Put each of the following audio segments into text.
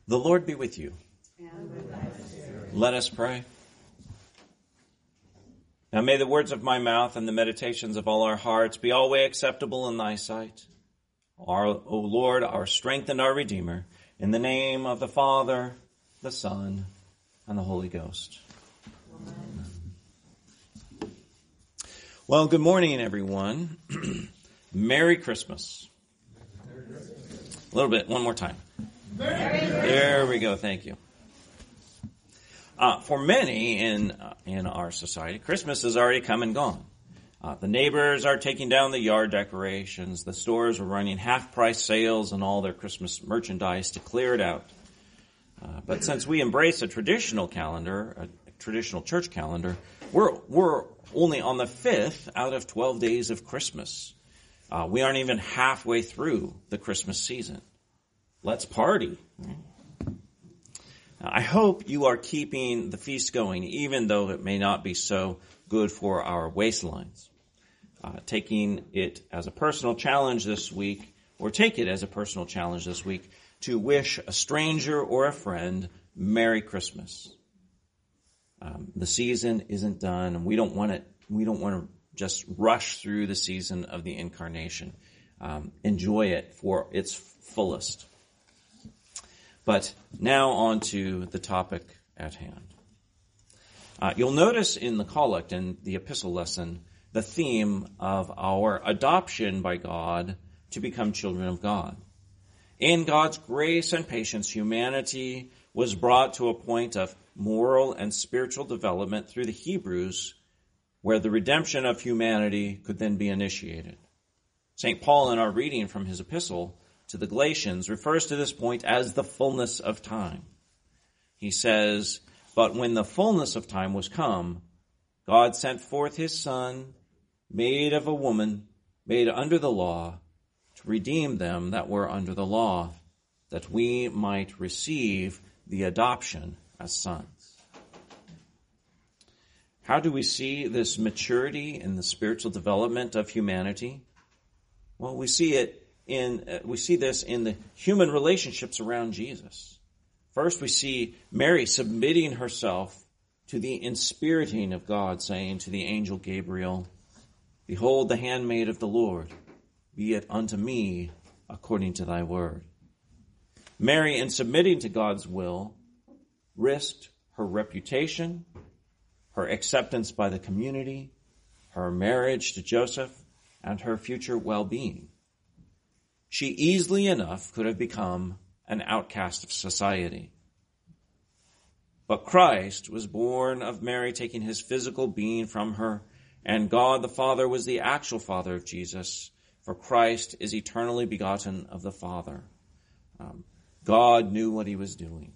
The Lord be with you. And with thy spirit. Let us pray. Now may the words of my mouth and the meditations of all our hearts be always acceptable in thy sight. O Lord, our strength and our Redeemer, in the name of the Father, the Son, and the Holy Ghost. Amen. Well, good morning, everyone. Merry Christmas. A little bit, one more time. There we go. Thank you. For many in our society, Christmas has already come and gone. The neighbors are taking down the yard decorations. The stores are running half-price sales and all their Christmas merchandise to clear it out. But since we embrace a traditional calendar, a traditional church calendar, we're only on the 5th out of 12 days of Christmas. We aren't even halfway through the Christmas season. Let's party. I hope you are keeping the feast going, even though it may not be so good for our waistlines. Taking it as a personal challenge this week, to wish a stranger or a friend Merry Christmas. The season isn't done, and we don't want to just rush through the season of the Incarnation. Enjoy it for its fullest. But now on to the topic at hand. You'll notice in the collect and the epistle lesson the theme of our adoption by God to become children of God. In God's grace and patience, humanity was brought to a point of moral and spiritual development through the Hebrews, where the redemption of humanity could then be initiated. St. Paul, in our reading from his epistle to the Galatians, refers to this point as the fullness of time. He says, "But when the fullness of time was come, God sent forth his Son, made of a woman, made under the law, to redeem them that were under the law, that we might receive the adoption as sons." How do we see this maturity in the spiritual development of humanity? Well, we see this in the human relationships around Jesus. First, we see Mary submitting herself to the inspiriting of God, saying to the angel Gabriel, "Behold the handmaid of the Lord, be it unto me according to thy word." Mary, in submitting to God's will, risked her reputation, her acceptance by the community, her marriage to Joseph, and her future well-being. She easily enough could have become an outcast of society. But Christ was born of Mary taking his physical being from her, and God the Father was the actual Father of Jesus, for Christ is eternally begotten of the Father. God knew what he was doing.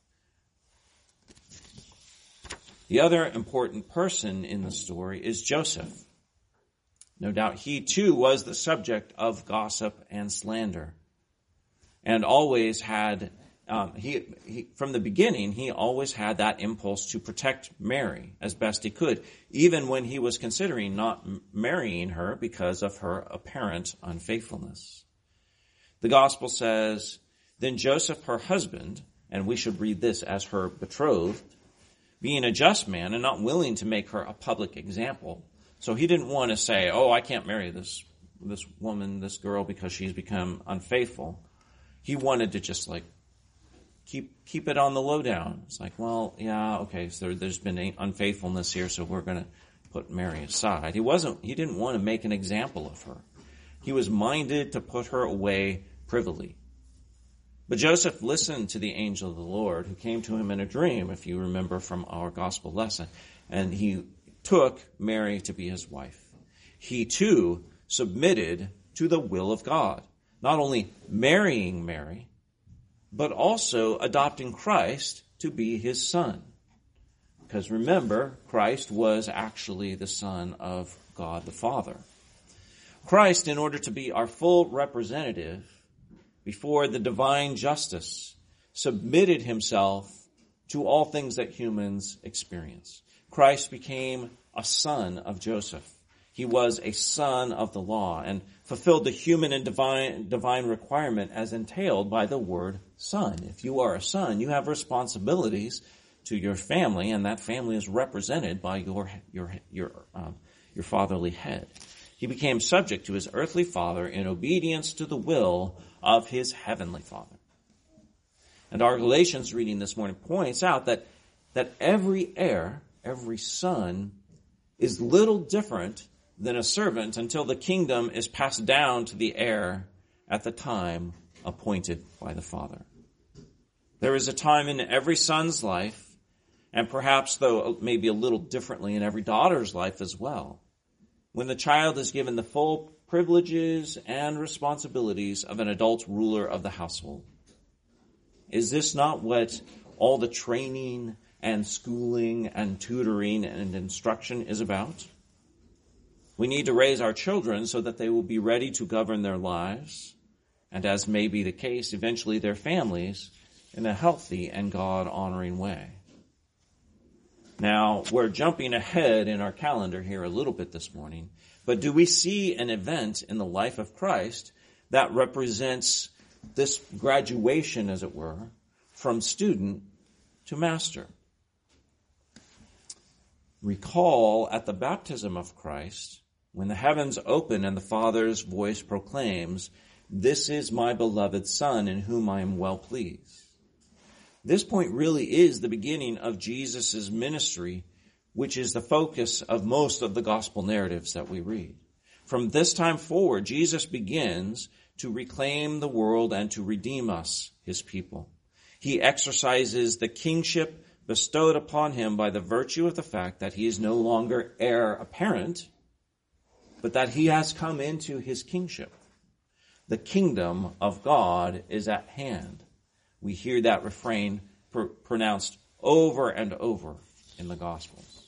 The other important person in the story is Joseph. No doubt he too was the subject of gossip and slander, and always had, from the beginning, he always had that impulse to protect Mary as best he could, even when he was considering not marrying her because of her apparent unfaithfulness. The gospel says, "Then Joseph, her husband," and we should read this as her betrothed, "being a just man and not willing to make her a public example." So he didn't want to say, "Oh, I can't marry this woman, this girl, because she's become unfaithful." He wanted to just keep it on the lowdown. It's like, well, yeah, okay, so there's been unfaithfulness here, so we're going to put Mary aside. He didn't want to make an example of her. He was minded to put her away privily. But Joseph listened to the angel of the Lord, who came to him in a dream, if you remember from our gospel lesson, and he took Mary to be his wife. He too submitted to the will of God, not only marrying Mary, but also adopting Christ to be his son. Because remember, Christ was actually the Son of God the Father. Christ, in order to be our full representative before the divine justice, submitted himself to all things that humans experience. Christ became a son of Joseph. He was a son of the law and fulfilled the human and divine requirement as entailed by the word son. If you are a son, you have responsibilities to your family, and that family is represented by your fatherly head. He became subject to his earthly father in obedience to the will of his heavenly Father. And our Galatians reading this morning points out that every heir, every son, is little different than a servant until the kingdom is passed down to the heir at the time appointed by the Father. There is a time in every son's life, and perhaps, though maybe a little differently, in every daughter's life as well, when the child is given the full privileges and responsibilities of an adult ruler of the household. Is this not what all the training and schooling and tutoring and instruction is about? We need to raise our children so that they will be ready to govern their lives, and as may be the case, eventually their families, in a healthy and God-honoring way. Now, we're jumping ahead in our calendar here a little bit this morning, but do we see an event in the life of Christ that represents this graduation, as it were, from student to master? Recall at the baptism of Christ, when the heavens open and the Father's voice proclaims, "This is my beloved Son in whom I am well pleased." This point really is the beginning of Jesus' ministry, which is the focus of most of the gospel narratives that we read. From this time forward, Jesus begins to reclaim the world and to redeem us, his people. He exercises the kingship bestowed upon him by the virtue of the fact that he is no longer heir apparent, but that he has come into his kingship. The kingdom of God is at hand. We hear that refrain pronounced over and over in the Gospels.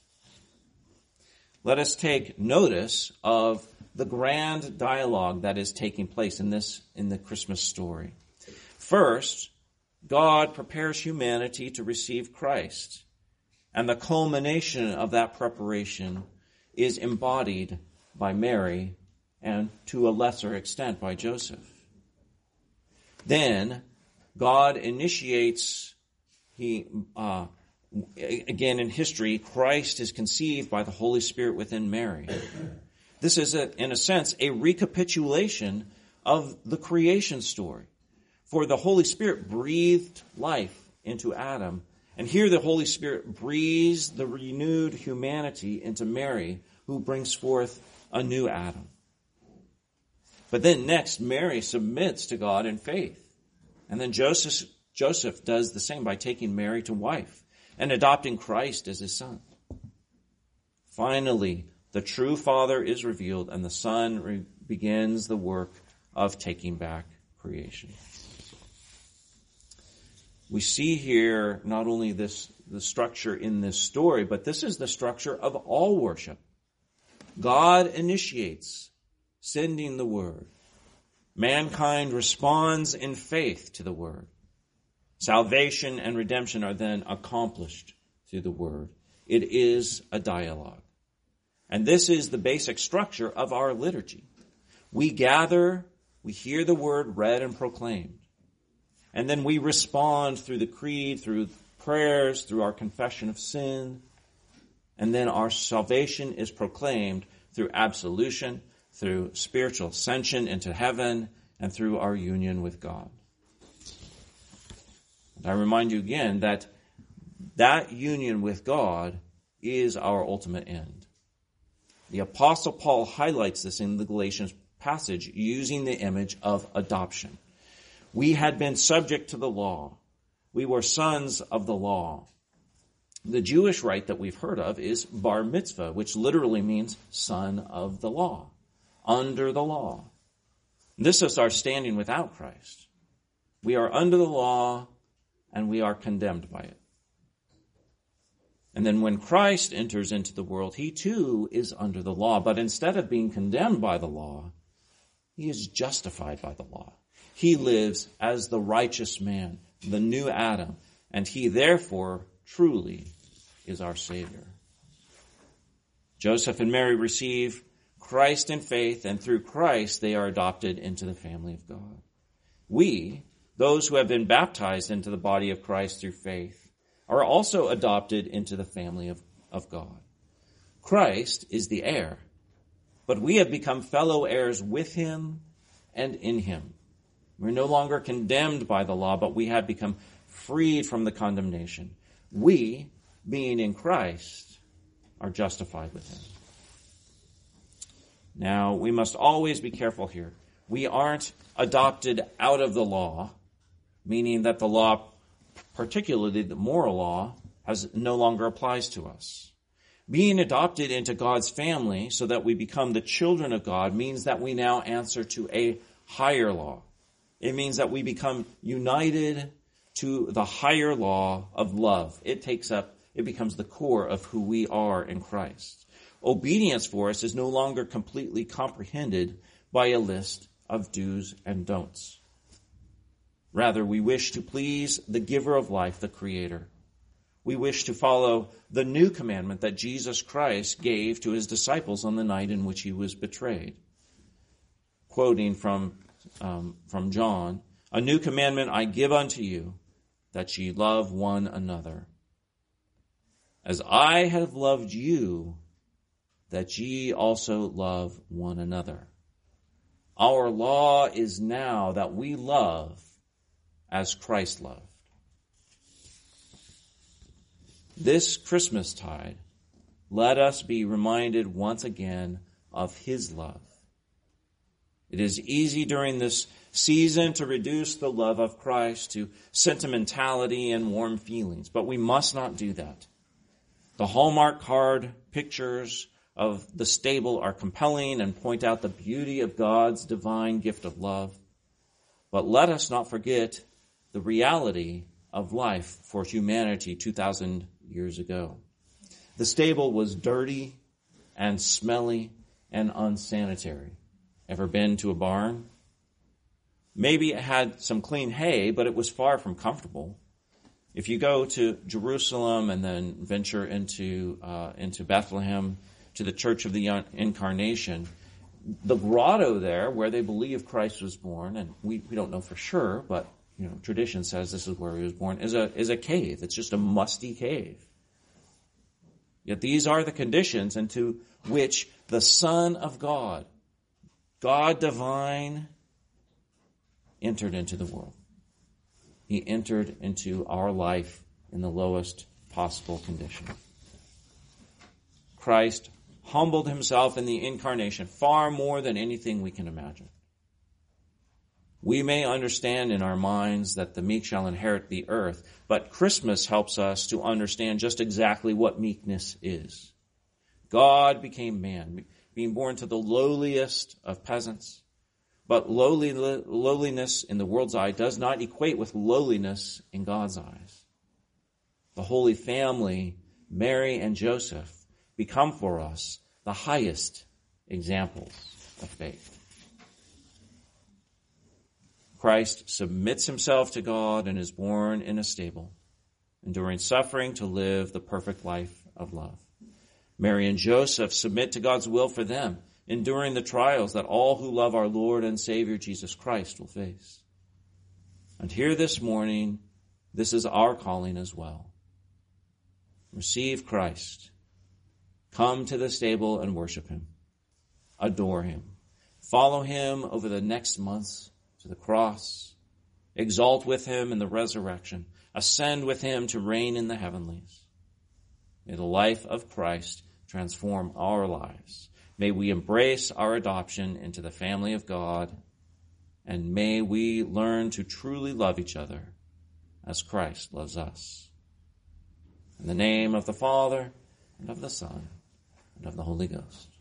Let us take notice of the grand dialogue that is taking place in the Christmas story. First, God prepares humanity to receive Christ, and the culmination of that preparation is embodied by Mary and, to a lesser extent, by Joseph. Then, God initiates, again in history, Christ is conceived by the Holy Spirit within Mary. This is, in a sense, a recapitulation of the creation story. For the Holy Spirit breathed life into Adam, and here the Holy Spirit breathes the renewed humanity into Mary, who brings forth a new Adam. But then next, Mary submits to God in faith. And then Joseph does the same by taking Mary to wife and adopting Christ as his son. Finally, the true Father is revealed, and the Son begins the work of taking back creation. We see here not only the structure in this story, but this is the structure of all worship. God initiates sending the word. Mankind responds in faith to the word. Salvation and redemption are then accomplished through the word. It is a dialogue. And this is the basic structure of our liturgy. We gather, we hear the word read and proclaimed. And then we respond through the creed, through prayers, through our confession of sin. And then our salvation is proclaimed through absolution, through spiritual ascension into heaven, and through our union with God. And I remind you again that union with God is our ultimate end. The Apostle Paul highlights this in the Galatians passage using the image of adoption. We had been subject to the law. We were sons of the law. The Jewish rite that we've heard of is bar mitzvah, which literally means son of the law, under the law. This is our standing without Christ. We are under the law and we are condemned by it. And then when Christ enters into the world, he too is under the law. But instead of being condemned by the law, he is justified by the law. He lives as the righteous man, the new Adam, and he therefore truly is our Savior. Joseph and Mary receive Christ in faith, and through Christ they are adopted into the family of God. We, those who have been baptized into the body of Christ through faith, are also adopted into the family of God. Christ is the heir, but we have become fellow heirs with him and in him. We're no longer condemned by the law, but we have become freed from the condemnation. We, being in Christ, are justified with him. Now, we must always be careful here. We aren't adopted out of the law, meaning that the law, particularly the moral law, no longer applies to us. Being adopted into God's family so that we become the children of God means that we now answer to a higher law. It means that we become united to the higher law of love. It becomes the core of who we are in Christ. Obedience for us is no longer completely comprehended by a list of do's and don'ts. Rather, we wish to please the giver of life, the Creator. We wish to follow the new commandment that Jesus Christ gave to his disciples on the night in which he was betrayed. Quoting from John, "A new commandment I give unto you, that ye love one another. As I have loved you, that ye also love one another." Our law is now that we love as Christ loved. This Christmastide, let us be reminded once again of his love. It is easy during this season to reduce the love of Christ to sentimentality and warm feelings, but we must not do that. The Hallmark card pictures of the stable are compelling and point out the beauty of God's divine gift of love. But let us not forget the reality of life for humanity 2,000 years ago. The stable was dirty and smelly and unsanitary. Ever been to a barn? Maybe it had some clean hay, but it was far from comfortable. If you go to Jerusalem and then venture into Bethlehem, to the Church of the Incarnation, the grotto there where they believe Christ was born, and we don't know for sure, but tradition says this is where he was born, is a cave. It's just a musty cave. Yet these are the conditions into which the Son of God, God divine, entered into the world. He entered into our life in the lowest possible condition. Christ humbled himself in the incarnation far more than anything we can imagine. We may understand in our minds that the meek shall inherit the earth, but Christmas helps us to understand just exactly what meekness is. God became man, being born to the lowliest of peasants, but lowliness in the world's eye does not equate with lowliness in God's eyes. The Holy Family, Mary and Joseph, become for us the highest examples of faith. Christ submits himself to God and is born in a stable, enduring suffering to live the perfect life of love. Mary and Joseph submit to God's will for them, enduring the trials that all who love our Lord and Savior Jesus Christ will face. And here this morning, this is our calling as well. Receive Christ. Come to the stable and worship him. Adore him. Follow him over the next months to the cross. Exalt with him in the resurrection. Ascend with him to reign in the heavenlies. May the life of Christ transform our lives. May we embrace our adoption into the family of God. And may we learn to truly love each other as Christ loves us. In the name of the Father, and of the Son, and of the Holy Ghost.